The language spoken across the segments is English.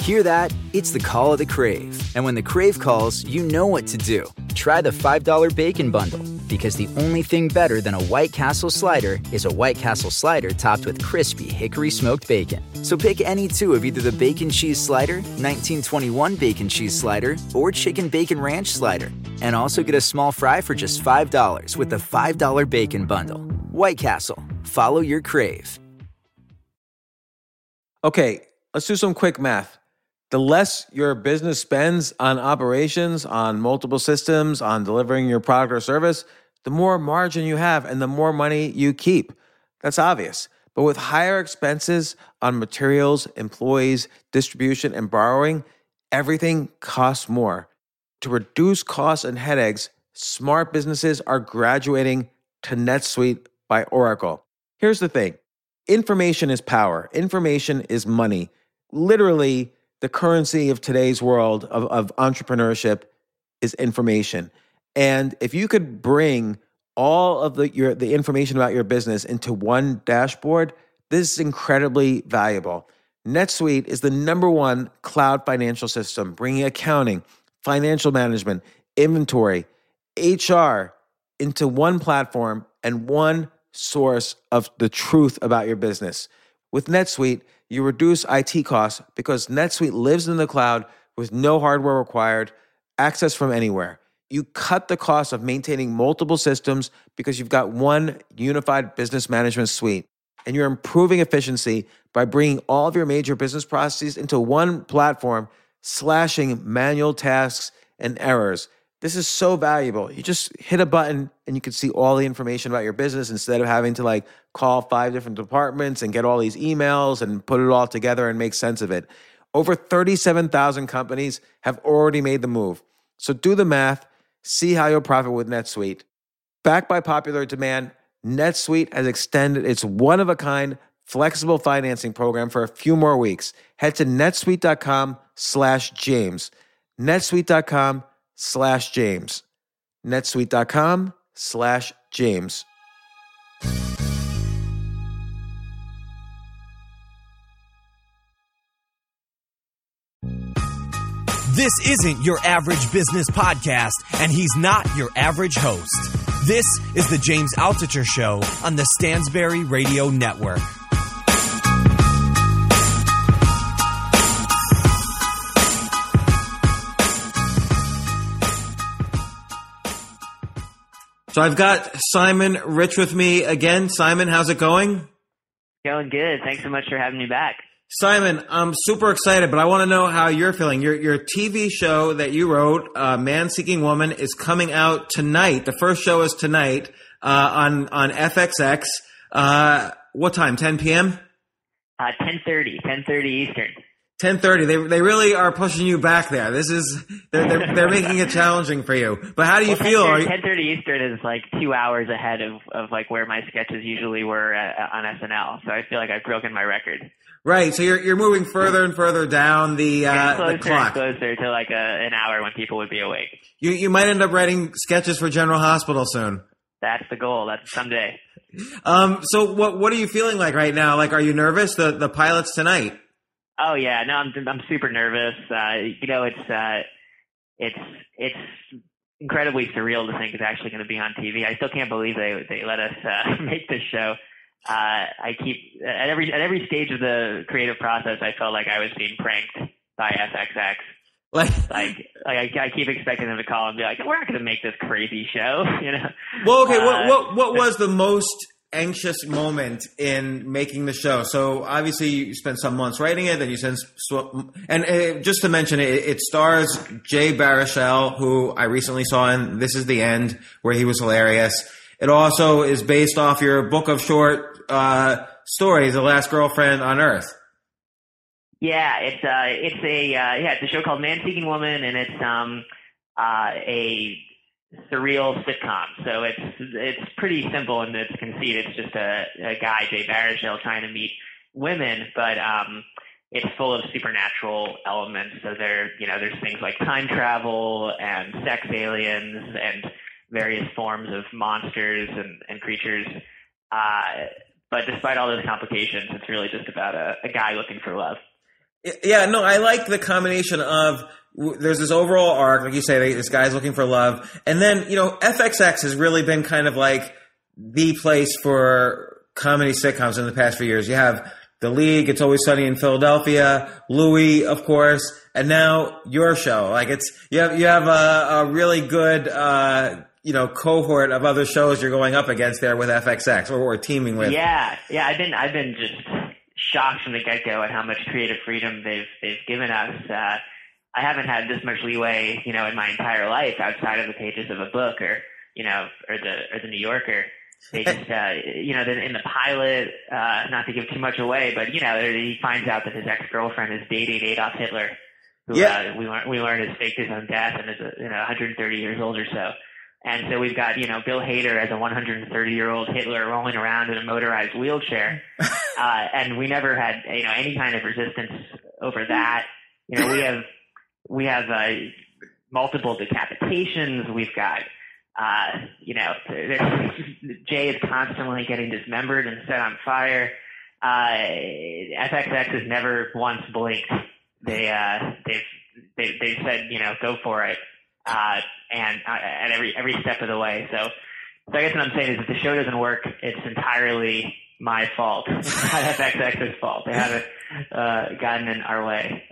Hear that? It's the call of the Crave. And when the Crave calls, you know what to do. Try the $5 Bacon Bundle, because the only thing better than a White Castle slider is a White Castle slider topped with crispy hickory smoked bacon. So pick any two of either the Bacon Cheese Slider, 1921 Bacon Cheese Slider, or Chicken Bacon Ranch Slider. And also get a small fry for just $5 with the $5 Bacon Bundle. White Castle. Follow your Crave. Okay, let's do some quick math. The less your business spends on operations, on multiple systems, on delivering your product or service, the more margin you have and the more money you keep. That's obvious. But with higher expenses on materials, employees, distribution, and borrowing, everything costs more. To reduce costs and headaches, smart businesses are graduating to NetSuite by Oracle. Here's the thing. Information is power. Information is money. Literally, the currency of today's world of entrepreneurship is information. And if you could bring all of the information about your business into one dashboard, this is incredibly valuable. NetSuite is the #1 cloud financial system, bringing accounting, financial management, inventory, HR into one platform and one source of the truth about your business. With NetSuite, you reduce IT costs because NetSuite lives in the cloud with no hardware required, access from anywhere. You cut the cost of maintaining multiple systems because you've got one unified business management suite. And you're improving efficiency by bringing all of your major business processes into one platform, slashing manual tasks and errors. This is so valuable. You just hit a button and you can see all the information about your business instead of having to call 5 different departments and get all these emails and put it all together and make sense of it. Over 37,000 companies have already made the move. So do the math, see how you'll profit with NetSuite. Backed by popular demand, NetSuite has extended its one-of-a-kind flexible financing program for a few more weeks. Head to netsuite.com/James. netsuite.com/James. netsuite.com/James. This isn't your average business podcast, and he's not your average host. This is the James Altucher Show on the Stansberry Radio Network. So I've got Simon Rich with me again. Simon, how's it going? Going good. Thanks so much for having me back. Simon, I'm super excited, but I want to know how you're feeling. Your TV show that you wrote, Man Seeking Woman, is coming out tonight. The first show is tonight on FXX. What time? 10 p.m.? 10:30 Eastern. 10:30. They really are pushing you back there. They're making it challenging for you. But how do you feel? 10:30 Eastern is 2 hours ahead of where my sketches usually were on SNL. So I feel like I've broken my record. Right. So you're moving further and further down the clock. Closer to an hour when people would be awake. You might end up writing sketches for General Hospital soon. That's the goal. That's someday. So what are you feeling like right now? Are you nervous? The pilot's tonight. Oh yeah, no, I'm super nervous. It's incredibly surreal to think it's actually going to be on TV. I still can't believe they let us make this show. I keep at every stage of the creative process, I felt like I was being pranked by FXX. I keep expecting them to call and be like, "We're not going to make this crazy show," Well, okay. What was the most anxious moment in making the show? So obviously you spent some months writing it, then you just to mention it stars Jay Baruchel, who I recently saw in This Is the End, where he was hilarious. It also is based off your book of short stories, The Last Girlfriend on Earth. Yeah, it's a show called Man Seeking Woman, and it's a surreal sitcom. So it's pretty simple in its conceit. It's just a guy, Jay Baruchel, trying to meet women, but it's full of supernatural elements. So there's things like time travel and sex aliens and various forms of monsters and creatures. But despite all those complications, it's really just about a guy looking for love. Yeah, no, I like the combination of there's this overall arc, like you say, this guy's looking for love, and then FXX has really been kind of like the place for comedy sitcoms in the past few years. You have The League, It's Always Sunny in Philadelphia, Louie, of course, and now your show. Like you have a really good cohort of other shows you're going up against there with FXX or teaming with. Yeah, I've been just shocked from the get-go at how much creative freedom they've given us. I haven't had this much leeway, in my entire life outside of the pages of a book or the New Yorker. They just, in the pilot, not to give too much away, but he finds out that his ex-girlfriend is dating Adolf Hitler, who we learn has faked his own death and is 130 years old or so. And so we've got, Bill Hader as a 130-year-old Hitler rolling around in a motorized wheelchair. And we never had, any kind of resistance over that. We have multiple decapitations. We've got, Jay is constantly getting dismembered and set on fire. FXX has never once blinked. They've said, go for it. And at every step of the way. So I guess what I'm saying is if the show doesn't work, it's entirely my fault. It's not FXX's fault. They haven't gotten in our way.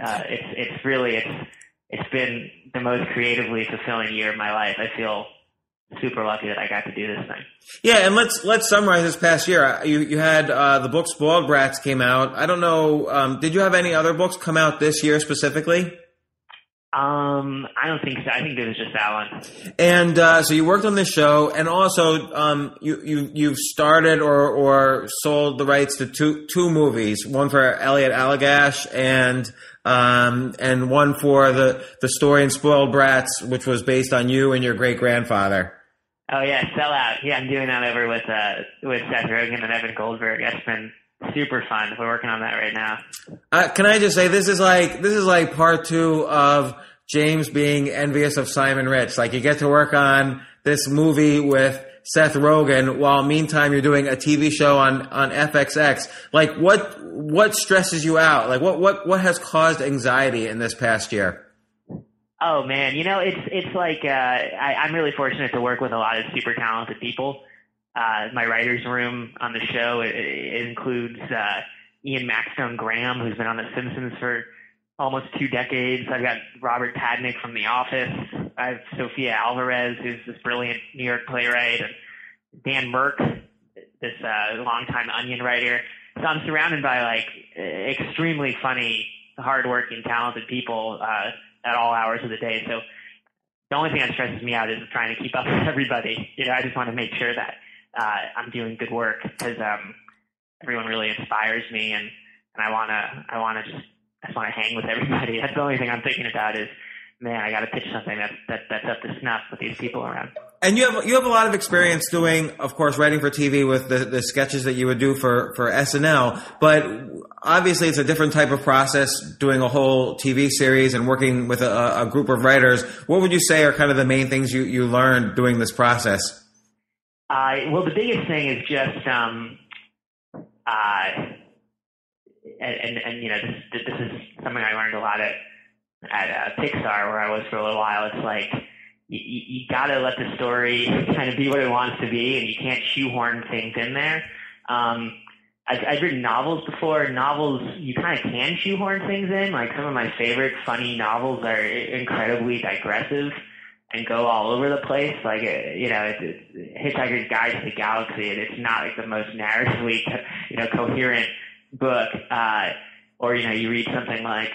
It's been the most creatively fulfilling year of my life. I feel super lucky that I got to do this thing. Yeah, and let's summarize this past year. You had the book Spoiled Brats came out. I don't know. Did you have any other books come out this year specifically? I don't think so. I think it was just that one. And so you worked on this show, and also you've started or sold the rights to two movies. One for Elliot Allagash and one for the story in Spoiled Brats, which was based on you and your great grandfather. Oh yeah, Sell Out. Yeah, I'm doing that over with Seth Rogen and Evan Goldberg. That's been super fun. We're working on that right now. Can I just say this is like part 2 of James being envious of Simon Rich. Like you get to work on this movie with Seth Rogen while meantime you're doing a TV show on FXX. Like what stresses you out? Like what has caused anxiety in this past year? Oh man, it's like I'm really fortunate to work with a lot of super talented people. My writer's room on the show, it includes Ian Maxstone Graham, who's been on The Simpsons for almost 2 decades. I've got Robert Padnick from The Office. I have Sofia Alvarez, who's this brilliant New York playwright, and Dan Merck, this longtime Onion writer. So I'm surrounded by extremely funny, hardworking, talented people at all hours of the day. So the only thing that stresses me out is trying to keep up with everybody. I just want to make sure that I'm doing good work because everyone really inspires me, and I want to hang with everybody. That's the only thing I'm thinking about is, man, I got to pitch something that's up to snuff with these people around. And you have a lot of experience doing, of course, writing for TV with the sketches that you would do for SNL, but obviously it's a different type of process doing a whole TV series and working with a group of writers. What would you say are kind of the main things you learned doing this process? Well, the biggest thing is just, this is something I learned a lot at Pixar, where I was for a little while. It's like you gotta let the story kind of be what it wants to be, and you can't shoehorn things in there. I've written novels before. Novels, you kind of can shoehorn things in. Like some of my favorite funny novels are incredibly digressive and go all over the place. Like, Hitchhiker's Guide to the Galaxy, it's not like the most narratively, coherent book. Or, you read something like,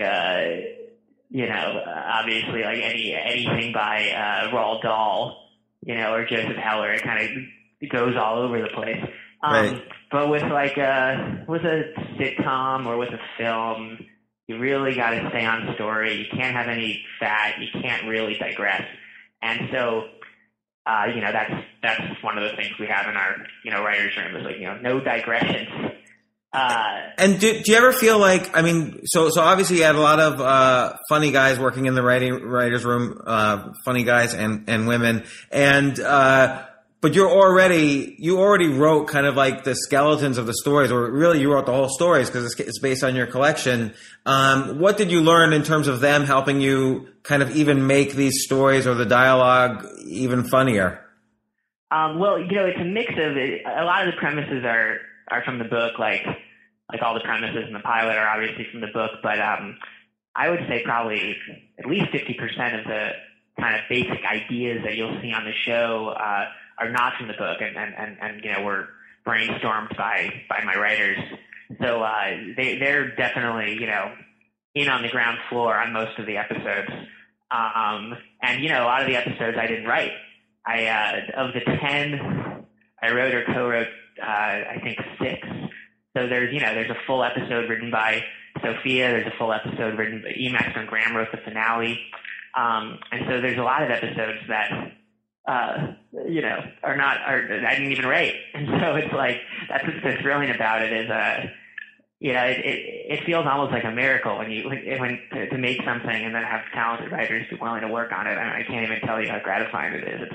obviously like anything by Roald Dahl, or Joseph Heller. It kind of goes all over the place. Right. But with with a sitcom or with a film, you really got to stay on story. You can't have any fat. You can't really digress. And so, that's one of the things we have in our, writer's room is no digressions. And do you ever feel like, so obviously you had a lot of funny guys working in the writer's room, funny guys and women, but But you already wrote kind of like the skeletons of the stories, or really you wrote the whole stories because it's based on your collection. What did you learn in terms of them helping you kind of even make these stories or the dialogue even funnier? Well, it's a mix of it. A lot of the premises are from the book, like all the premises in the pilot are obviously from the book, but I would say probably at least 50% of the kind of basic ideas that you'll see on the show are not from the book, and were brainstormed by my writers. So they're definitely in on the ground floor on most of the episodes. And a lot of the episodes I didn't write. Of the 10 I wrote or co-wrote, I think 6. So there's a full episode written by Sophia. There's a full episode written by Emacs, and Graham wrote the finale. And so there's a lot of episodes that I didn't even write. And so it's like, that's what's so thrilling about it is, it feels almost like a miracle when to make something and then have talented writers who are willing to work on it. I can't even tell you how gratifying it is.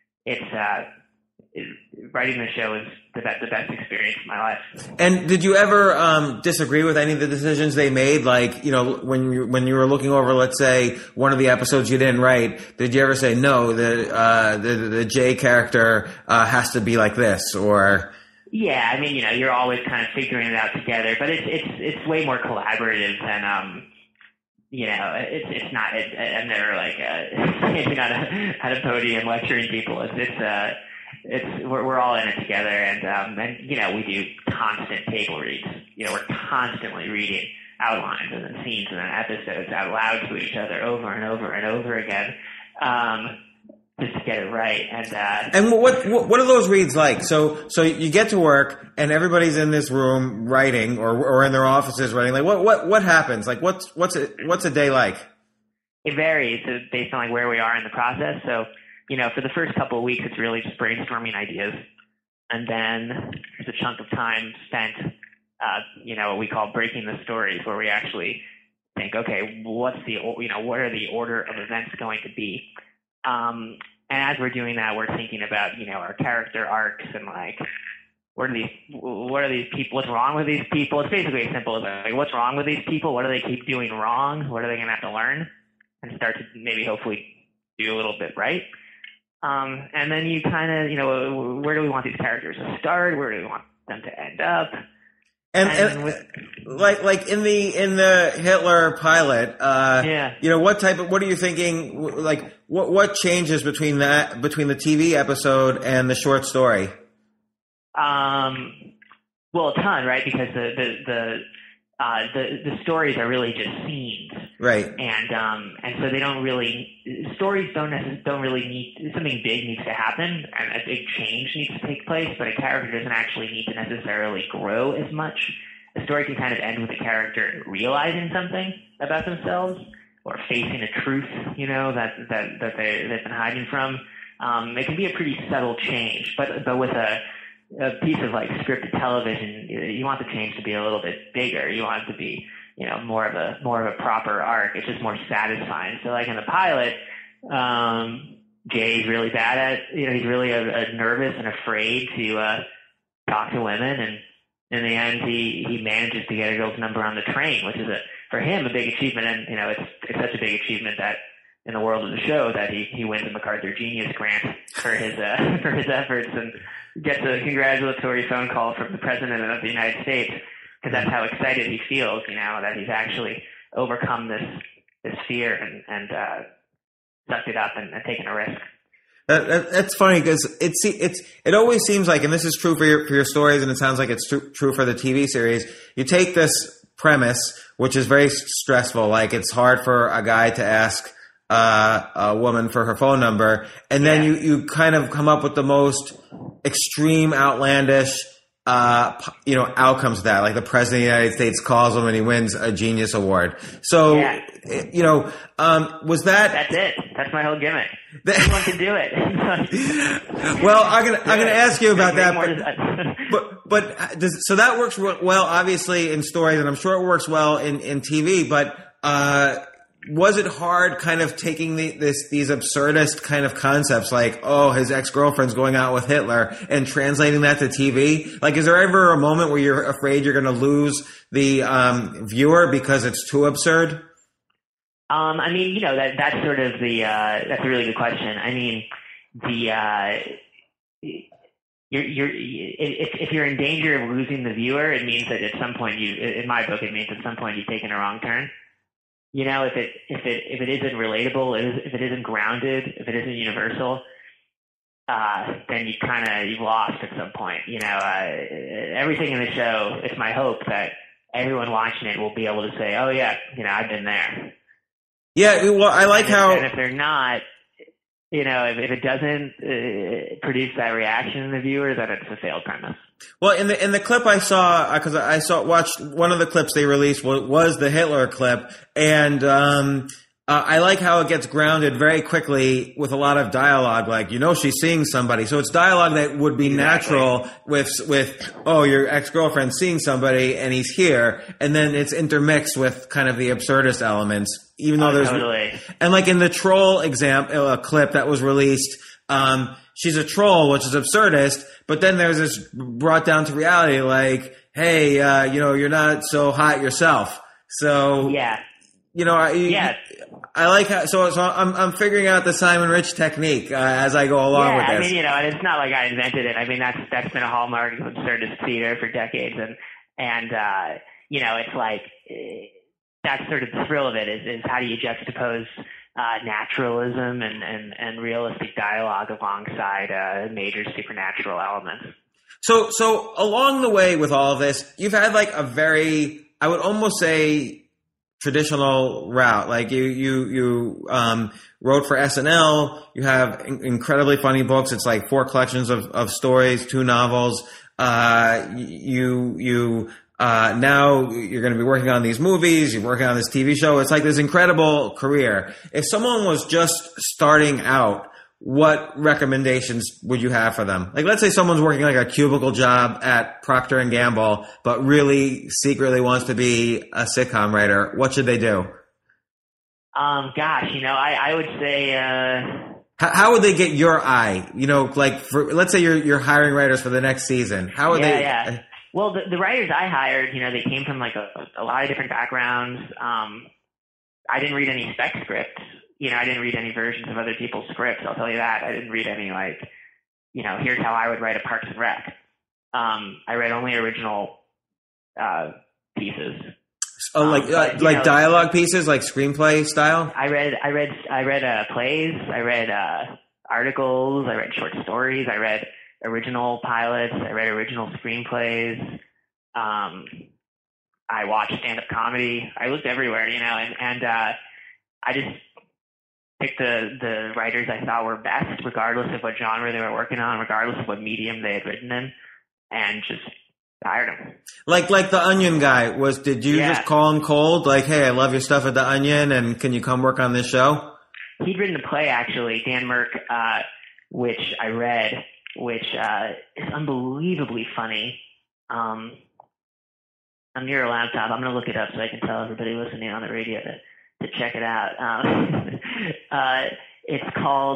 Writing the show is the best experience of my life. And did you ever disagree with any of the decisions they made? Like, when you were looking over, let's say, one of the episodes you didn't write, did you ever say, no, the Jay character has to be like this, or? Yeah, I mean, you're always kind of figuring it out together, but it's way more collaborative than it's not. I'm never like standing at a podium lecturing people. We're all in it together, and we do constant table reads. We're constantly reading outlines and then scenes and then episodes out loud to each other over and over and over again, just to get it right. And what are those reads like? So you get to work and everybody's in this room writing, or in their offices writing. Like what happens? Like what's a day like? It varies based on like where we are in the process. So. For the first couple of weeks, it's really just brainstorming ideas. And then there's a chunk of time spent, what we call breaking the stories, where we actually think, okay, what are the order of events going to be? And as we're doing that, we're thinking about, our character arcs and like, what are these people? What's wrong with these people? It's basically as simple as like, what's wrong with these people? What do they keep doing wrong? What are they going to have to learn? And start to maybe hopefully do a little bit right. And then you kind of, where do we want these characters to start? Where do we want them to end up? And like in the Hitler pilot, what are you thinking? Like, what changes between the TV episode and the short story? Well, a ton, right? Because the stories are really just scenes. Right. And so they don't really, stories don't really need, something big needs to happen and a big change needs to take place, but a character doesn't actually need to necessarily grow as much. The story can kind of end with a character realizing something about themselves or facing a truth, that they've been hiding from. It can be a pretty subtle change, but with a piece of like scripted television, you want the change to be a little bit bigger. You want it to be, more of a proper arc. It's just more satisfying. So like in the pilot, Jay's really bad at, he's really nervous and afraid to talk to women, and in the end he manages to get a girl's number on the train, which is for him a big achievement. And it's such a big achievement that in the world of the show that he wins a MacArthur Genius Grant for his efforts and gets a congratulatory phone call from the President of the United States, because that's how excited he feels, that he's actually overcome this fear and sucked it up and taken a risk. That's funny because it always seems like, and this is true for your stories, and it sounds like it's true for the TV series. You take this premise, which is very stressful, like it's hard for a guy to ask a woman for her phone number, and then you kind of come up with the most extreme, outlandish outcomes of that. Like the President of the United States calls him and he wins a Genius Award. So, was that? That's it. That's my whole gimmick. Anyone can do it. Well, I'm gonna ask you about that. So that works well, obviously, in stories, and I'm sure it works well in TV. But was it hard kind of taking these absurdist kind of concepts like, oh, his ex-girlfriend's going out with Hitler and translating that to TV? Like, is there ever a moment where you're afraid you're going to lose the viewer because it's too absurd? I mean, that's sort of that's a really good question. I mean, if you're in danger of losing the viewer, it means that at some point in my book, it means at some point you've taken a wrong turn. If it isn't relatable, if it isn't grounded, if it isn't universal, then you've lost at some point. Everything in the show, it's my hope that everyone watching it will be able to say, oh yeah, I've been there. Yeah, well, I like how... And if they're not, if it doesn't produce that reaction in the viewer, then it's a failed premise. Well, in the clip I saw, because watched one of the clips they released was the Hitler clip, and I like how it gets grounded very quickly with a lot of dialogue, like, she's seeing somebody. So it's dialogue that would be natural with your ex-girlfriend seeing somebody and he's here, and then it's intermixed with kind of the absurdist elements, even though there's... Totally. And like in the troll clip that was released, she's a troll, which is absurdist, but then there's this brought down to reality, like, hey, you're not so hot yourself. So... Yeah. I like how, so I'm figuring out the Simon Rich technique as I go along with this. Yeah, I mean, and it's not like I invented it. I mean, that's been a hallmark of absurdist theater for decades, and it's like that's sort of the thrill of it is how do you juxtapose naturalism and realistic dialogue alongside major supernatural elements. So along the way with all of this, you've had like a very, I would almost say, traditional route. Like you wrote for SNL. You have incredibly funny books. It's like 4 collections of stories, 2 novels. Now you're going to be working on these movies. You're working on this TV show. It's like this incredible career. If someone was just starting out, what recommendations would you have for them? Like, let's say someone's working like a cubicle job at Procter & Gamble, but really secretly wants to be a sitcom writer. What should they do? I would say... How would they get your eye? Let's say you're hiring writers for the next season. How would they... Yeah. Well, the writers I hired, they came from like a lot of different backgrounds. I didn't read any spec scripts. I didn't read any versions of other people's scripts. I'll tell you that. I didn't read any here's how I would write a Parks and Rec. I read only original pieces. Oh, like dialogue pieces, like screenplay style. I read plays. I read articles. I read short stories. I read original pilots. I read original screenplays. I watched stand-up comedy. I looked everywhere, and I just picked the writers I thought were best, regardless of what genre they were working on, regardless of what medium they had written in, and just hired them. Like the Onion guy did you just call him cold? Like, hey, I love your stuff at the Onion, and can you come work on this show? He'd written a play, actually, Dan Merck, which I read, which is unbelievably funny. I'm near a laptop. I'm going to look it up so I can tell everybody listening on the radio to check it out. It's called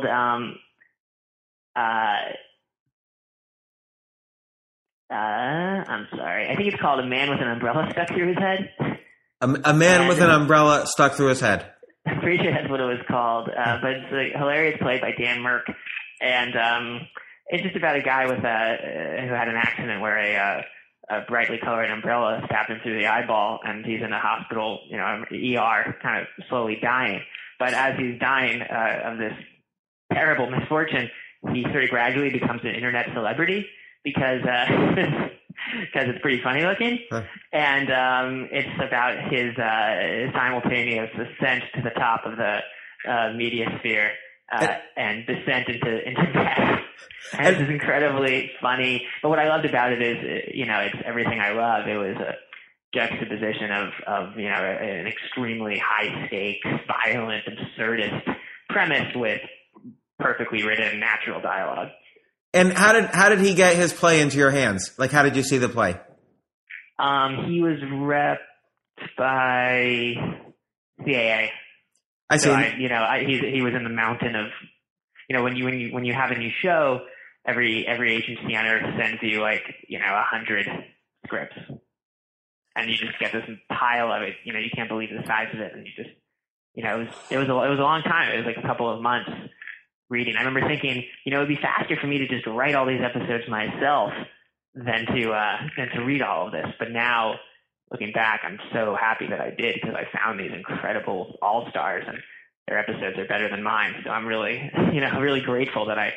I'm sorry. I think it's called A Man with an Umbrella Stuck Through His Head. A Man with an Umbrella Stuck Through His Head. I'm pretty sure that's what it was called. But it's a hilarious play by Dan Merck, and it's just about a guy who had an accident where a brightly colored umbrella stabbed him through the eyeball, and he's in a hospital, ER, kind of slowly dying. But as he's dying of this terrible misfortune, he sort of gradually becomes an internet celebrity because it's pretty funny looking. Huh. And it's about his simultaneous ascent to the top of the media sphere and descent into death. And it's incredibly funny. But what I loved about it is, it's everything I love. It was a juxtaposition of an extremely high stakes, violent, absurdist premise with perfectly written natural dialogue. And how did he get his play into your hands? Like, how did you see the play? He was repped by CAA. I see. So he was in the mountain of, when you have a new show, every agency on earth sends you 100 scripts, and you just get this pile of it. You can't believe the size of it, and you just, it was a long time. It was like a couple of months reading. I remember thinking, it'd be faster for me to just write all these episodes myself than to read all of this. But now, looking back, I'm so happy that I did, because I found these incredible all-stars, and their episodes are better than mine. So I'm really, really grateful that I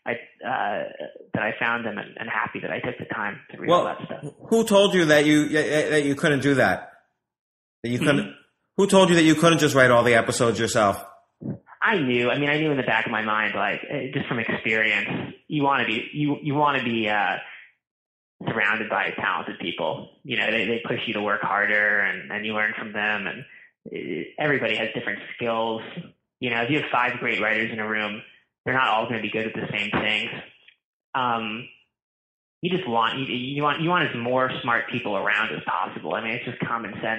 found them, and happy that I took the time to read all that stuff. Who told you that you couldn't do that? That you couldn't? Who told you that you couldn't just write all the episodes yourself? I knew. I knew in the back of my mind, just from experience, you want to be surrounded by talented people. They push you to work harder, and you learn from them, and everybody has different skills. If you have 5 great writers in a room, they're not all going to be good at the same things. You just want you want as more smart people around as possible. It's just common sense.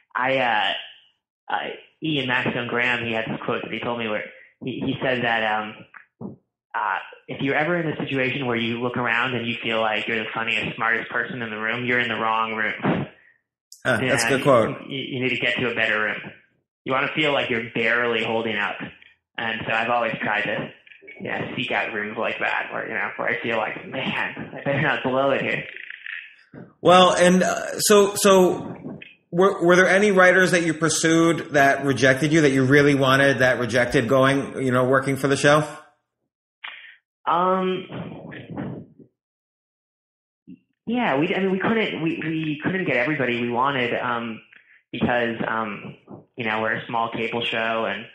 Ian Maxone Graham, he had this quote that he told me where he said that if you're ever in a situation where you look around and you feel like you're the funniest, smartest person in the room, you're in the wrong room. That's a good quote. You need to get to a better room. You want to feel like you're barely holding up. And so I've always tried to seek out rooms like that where I feel like, man, I better not blow it here. Well, and so were there any writers that you pursued that rejected you, that you really wanted, that rejected going, working for the show? Yeah, we couldn't get everybody we wanted, because, we're a small cable show, and,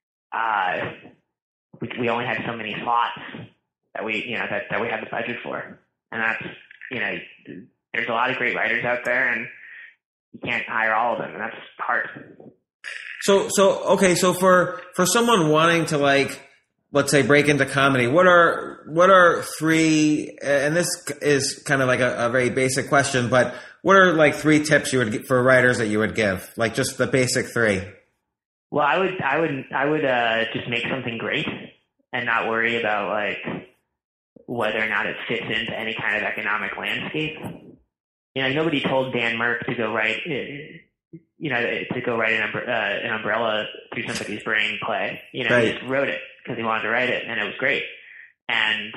we only had so many slots that we had the budget for. And that's, there's a lot of great writers out there, and you can't hire all of them, and that's hard. So for someone wanting to, let's say, break into comedy, what are 3, and this is kind of like a very basic question, but what are 3 tips you would give for writers that you would give? Just the basic 3. Well, I would just make something great and not worry about whether or not it fits into any kind of economic landscape. Nobody told Dan Merck to go write, an umbrella through somebody's brain play. Right. He just wrote it because he wanted to write it, and it was great. And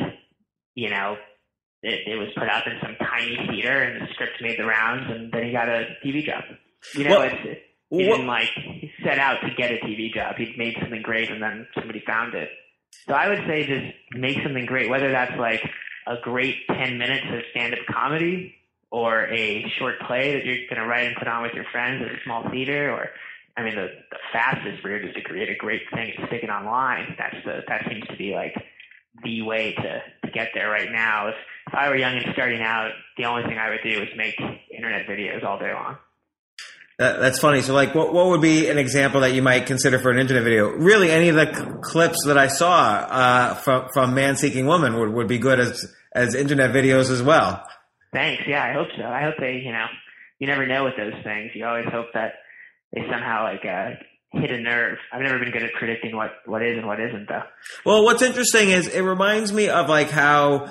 it was put up in some tiny theater, and the script made the rounds, and then he got a TV job. He didn't set out to get a TV job. He made something great, and then somebody found it. So I would say just make something great, whether that's a great 10 minutes of stand-up comedy, or a short play that you're going to write and put on with your friends at a small theater, or, the fastest route is to create a great thing and stick it online. That seems to be the way to get there right now. If I were young and starting out, the only thing I would do is make internet videos all day long. That's funny. So, what would be an example that you might consider for an internet video? Really, any of the clips that I saw from Man Seeking Woman would be good as internet videos as well. Thanks. Yeah, I hope so. I hope they, you never know with those things. You always hope that they somehow hit a nerve. I've never been good at predicting what is and what isn't, though. Well, what's interesting is it reminds me of how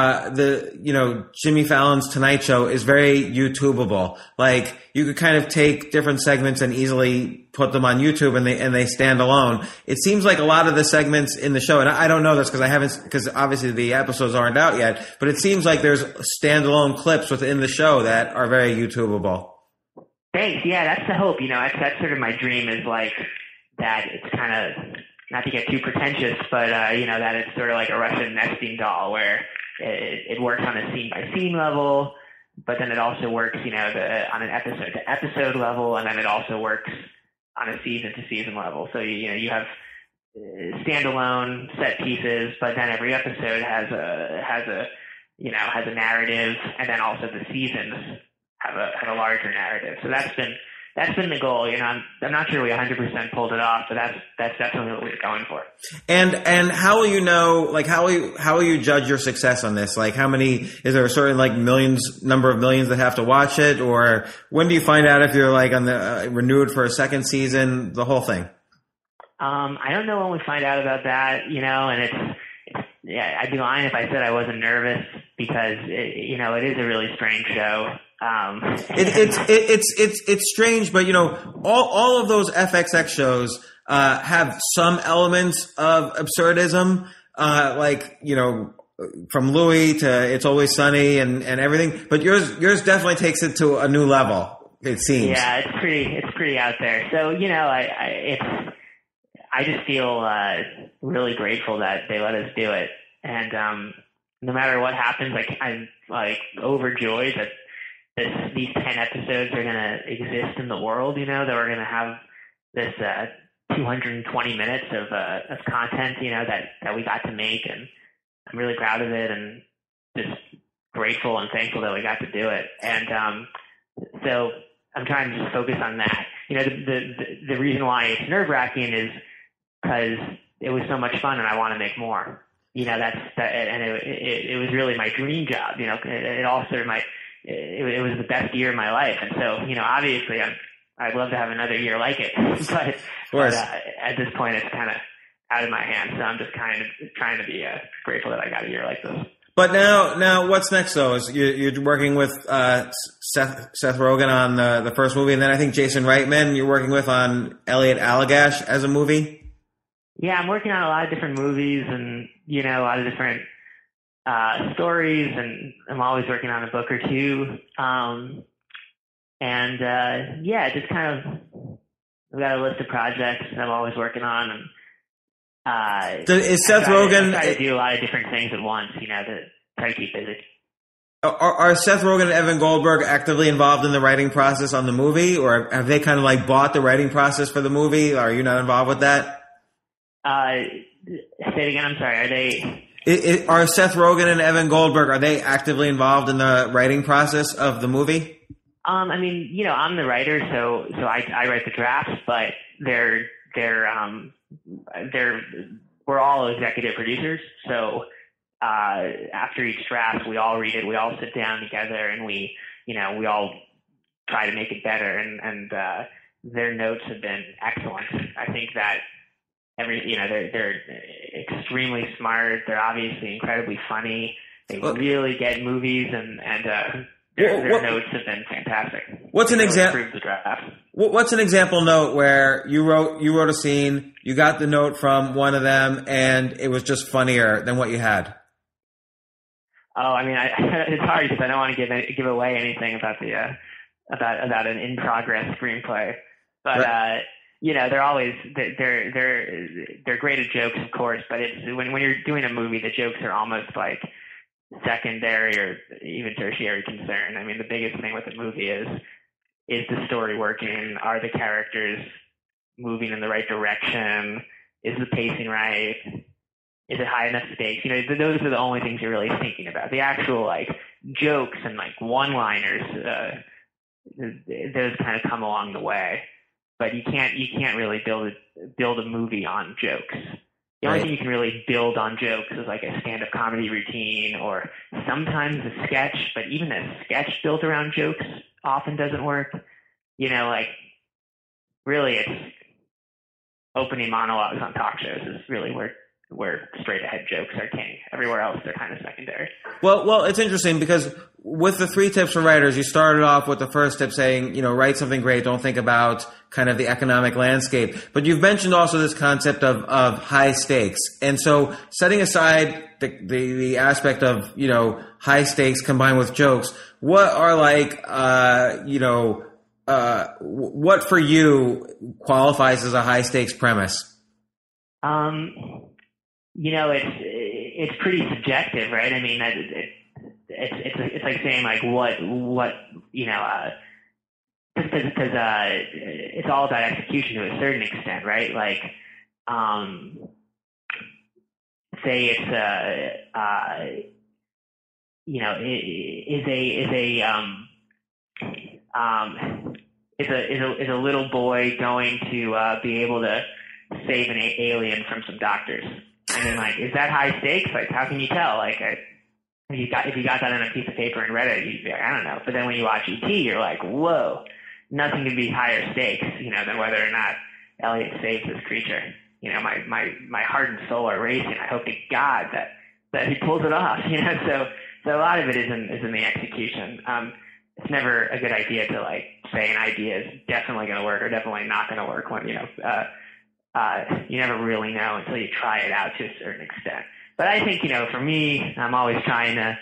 Jimmy Fallon's Tonight Show is very YouTubeable. You could kind of take different segments and easily put them on YouTube, and they stand alone. It seems like a lot of the segments in the show, and I don't know this because obviously the episodes aren't out yet, but it seems like there's standalone clips within the show that are very YouTubeable. Thanks. Yeah, that's the hope. That's sort of my dream, is that it's kind of, not to get too pretentious, but that it's sort of like a Russian nesting doll, where it works on a scene by scene level, but then it also works, on an episode to episode level, and then it also works on a season to season level. So you have standalone set pieces, but then every episode has a narrative, and then also the seasons have a larger narrative. So that's been the goal. I'm not sure we 100% pulled it off, but that's definitely what we're going for. And how will you know, how will you judge your success on this? How many, is there a certain number of millions that have to watch it? Or when do you find out if you're on the renewed for a second season, the whole thing? I don't know when we find out about that, and yeah, I'd be lying if I said I wasn't nervous because it is a really strange show. It's strange, but all of those FXX shows have some elements of absurdism, from Louis to It's Always Sunny and everything. But yours definitely takes it to a new level. It seems. Yeah, it's pretty out there. So I just feel really grateful that they let us do it, and no matter what happens, I'm overjoyed that these 10 episodes are going to exist in the world. That we're going to have this 220 minutes of content, that we got to make, and I'm really proud of it, and just grateful and thankful that we got to do it. And so I'm trying to just focus on that. The reason why it's nerve-wracking is because it was so much fun and I want to make more. And it was really my dream job. It all sort of it was the best year of my life. And so, obviously I'd love to have another year like it, but at this point it's kind of out of my hands. So I'm just kind of trying to be grateful that I got a year like this. But now what's next though? Is you're working with Seth Rogen on the first movie, and then I think Jason Reitman you're working with on Elliot Allagash as a movie? Yeah, I'm working on a lot of different movies and, a lot of different stories, and I'm always working on a book or two. Just kind of, I've got a list of projects that I'm always working on. And is Seth Rogen... I try to do a lot of different things at once, to try to keep busy. Are Seth Rogen and Evan Goldberg actively involved in the writing process on the movie, or have they kind of bought the writing process for the movie? Are you not involved with that? Say it again. I'm sorry. Are Seth Rogen and Evan Goldberg, are they actively involved in the writing process of the movie? I'm the writer, so I write the drafts, but we're all executive producers. So after each draft, we all read it, we all sit down together, and we all try to make it better. And their notes have been excellent. I think that they're extremely smart. They're obviously incredibly funny. They really get movies, and their notes have been fantastic. What's an example? The draft. What's an example note where you wrote a scene, you got the note from one of them, and it was just funnier than what you had? Oh, it's hard because I don't want to give away anything about about an in progress screenplay, but. Right. They're always they're great at jokes, of course, but it's when you're doing a movie, the jokes are almost like secondary or even tertiary concern. The biggest thing with a movie is the story working? Are the characters moving in the right direction? Is the pacing right? Is it high enough stakes? Those are the only things you're really thinking about. The actual jokes and one-liners, those kind of come along the way. But you can't really build a movie on jokes. The only thing you can really build on jokes is a stand-up comedy routine or sometimes a sketch, but even a sketch built around jokes often doesn't work. Really it's opening monologues on talk shows is really where straight-ahead jokes are king. Everywhere else, they're kind of secondary. Well, it's interesting because with the 3 tips for writers, you started off with the first tip saying, write something great, don't think about kind of the economic landscape. But you've mentioned also this concept of high stakes. And so setting aside the aspect of, high stakes combined with jokes, what are what for you qualifies as a high stakes premise? It's pretty subjective, right? It's like saying what because it's all about execution to a certain extent, right? Say it's is a little boy going to be able to save an alien from some doctors? Is that high stakes? How can you tell? If you got that on a piece of paper and read it, you'd be like, I don't know. But then when you watch E.T., you're like, whoa, nothing can be higher stakes, than whether or not Elliot saves this creature. my heart and soul are racing. I hope to God that he pulls it off, So a lot of it is in the execution. It's never a good idea to like say an idea is definitely going to work or definitely not going to work when, you never really know until you try it out to a certain extent. But I think, for me, I'm always trying to,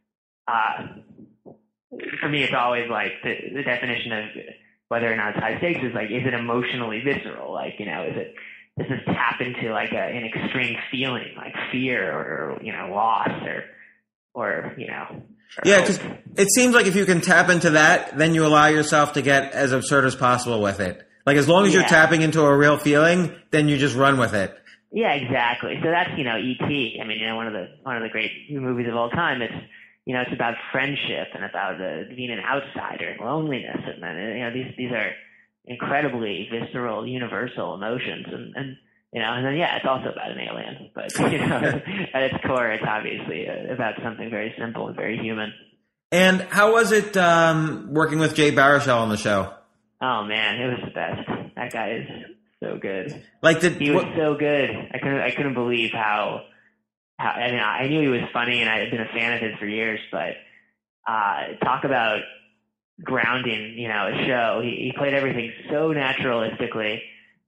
for me, it's always like the definition of whether or not it's high stakes is like, is it emotionally visceral? Like, does this tap into like an extreme feeling like fear or loss or yeah, because it seems like if you can tap into that, then you allow yourself to get as absurd as possible with it. Like as long as you're tapping into a real feeling, then you just run with it. Yeah, exactly. So that's E.T. I mean, one of the great movies of all time. It's it's about friendship and about being an outsider and loneliness, and then these are incredibly visceral, universal emotions, and then it's also about an alien, but at its core, it's obviously about something very simple and very human. And how was it working with Jay Baruchel on the show? Oh man, it was the best. That guy is so good. He was so good. I couldn't believe how. I mean, I knew he was funny, and I had been a fan of his for years. But talk about grounding, a show. He played everything so naturalistically.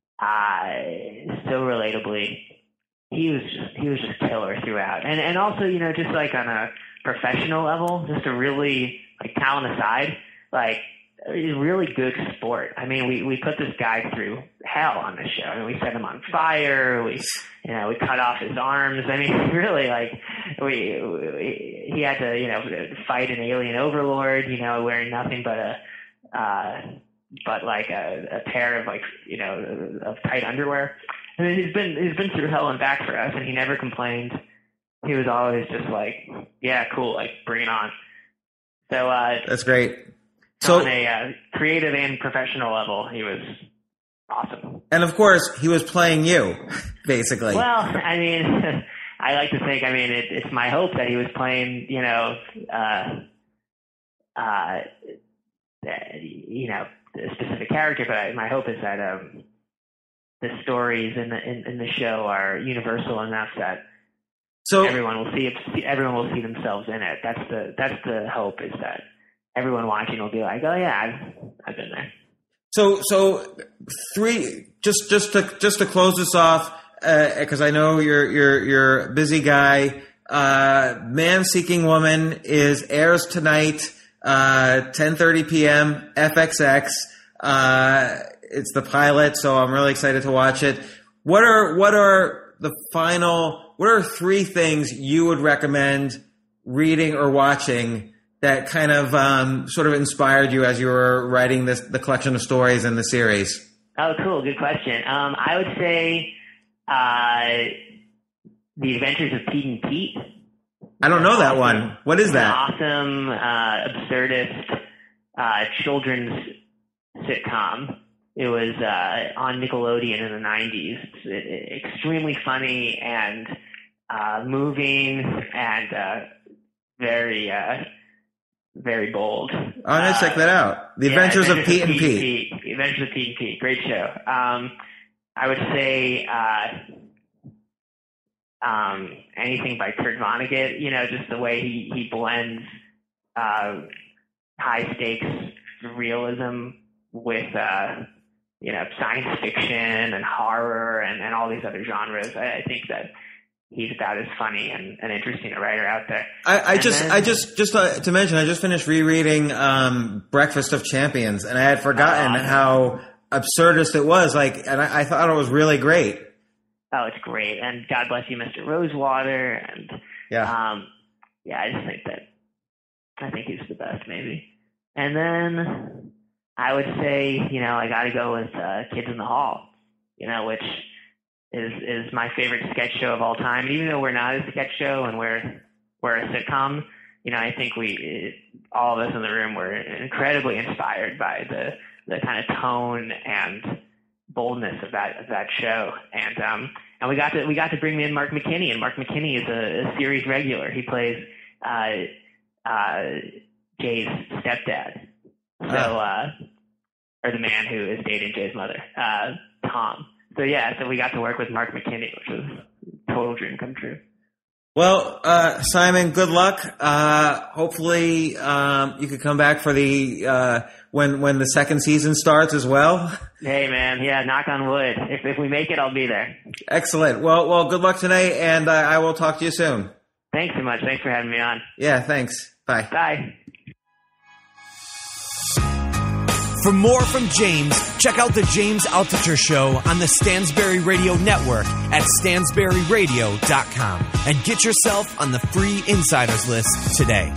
So relatably, he was just killer throughout, and also just like on a professional level, just a really like talent aside, like he's a really good sport. I mean, we put this guy through hell on this show. I mean, we set him on fire. We cut off his arms. I mean, really, like he had to fight an alien overlord, wearing nothing but a pair of of tight underwear. I mean, he's been through hell and back for us, and he never complained. He was always just like, yeah, cool, like bring it on. So that's great. So on a creative and professional level, he was awesome. And of course, he was playing you, basically. Well, I mean, I like to think. I mean, it's my hope that he was playing, a specific character, but my hope is that the stories in the show are universal enough that everyone will see themselves in it. That's the hope, is that everyone watching will be like, oh yeah, I've been there. So three, just to close this off, because I know you're a busy guy. Man Seeking Woman airs tonight. 10:30 p.m. FXX. It's the pilot, so I'm really excited to watch it. What are three things you would recommend reading or watching that kind of sort of inspired you as you were writing the collection of stories in the series? Oh, cool. Good question. I would say The Adventures of Pete and Pete. I don't know that one. What is that? Awesome, absurdist children's sitcom. It was on Nickelodeon in the 90s. It's extremely funny and moving and very, very bold. I'm going to check that out. The Adventures of Pete and Pete. The Adventures of Pete and Pete. Great show. I would say anything by Kurt Vonnegut, just the way he blends high stakes realism with science fiction and horror and all these other genres. I think that he's about as funny and interesting a writer out there. I just to mention, I just finished rereading Breakfast of Champions, and I had forgotten how absurdist it was. And I thought it was really great. Oh, it's great. And God Bless You, Mr. Rosewater. And I just think I think he's the best, maybe. And then I would say, I got to go with Kids in the Hall, which is my favorite sketch show of all time. And even though we're not a sketch show and we're a sitcom, I think all of us in the room were incredibly inspired by the kind of tone and boldness of that show, and we got to bring in Mark McKinney, and Mark McKinney is a series regular. He plays Jay's stepdad, or the man who is dating Jay's mother, Tom. So we got to work with Mark McKinney, which was a total dream come true. Well, Simon, good luck. Hopefully, you could come back for the when the second season starts as well. Hey, man. Yeah, knock on wood. If we make it, I'll be there. Excellent. Well, good luck today, and I will talk to you soon. Thanks so much. Thanks for having me on. Yeah, thanks. Bye. Bye. For more from James, check out the James Altucher Show on the Stansberry Radio Network at stansberryradio.com and get yourself on the free insiders list today.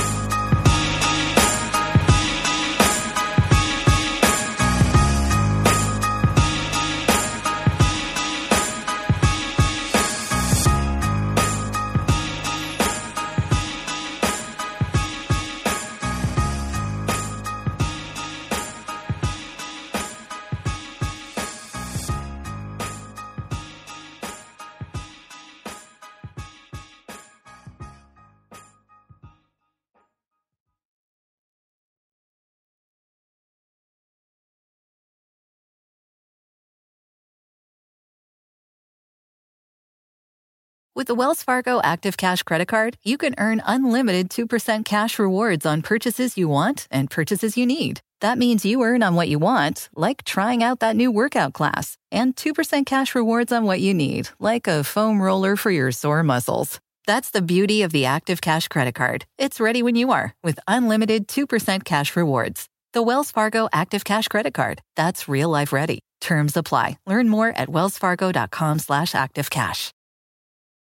With the Wells Fargo Active Cash Credit Card, you can earn unlimited 2% cash rewards on purchases you want and purchases you need. That means you earn on what you want, like trying out that new workout class, and 2% cash rewards on what you need, like a foam roller for your sore muscles. That's the beauty of the Active Cash Credit Card. It's ready when you are, with unlimited 2% cash rewards. The Wells Fargo Active Cash Credit Card. That's real life ready. Terms apply. Learn more at wellsfargo.com/activecash.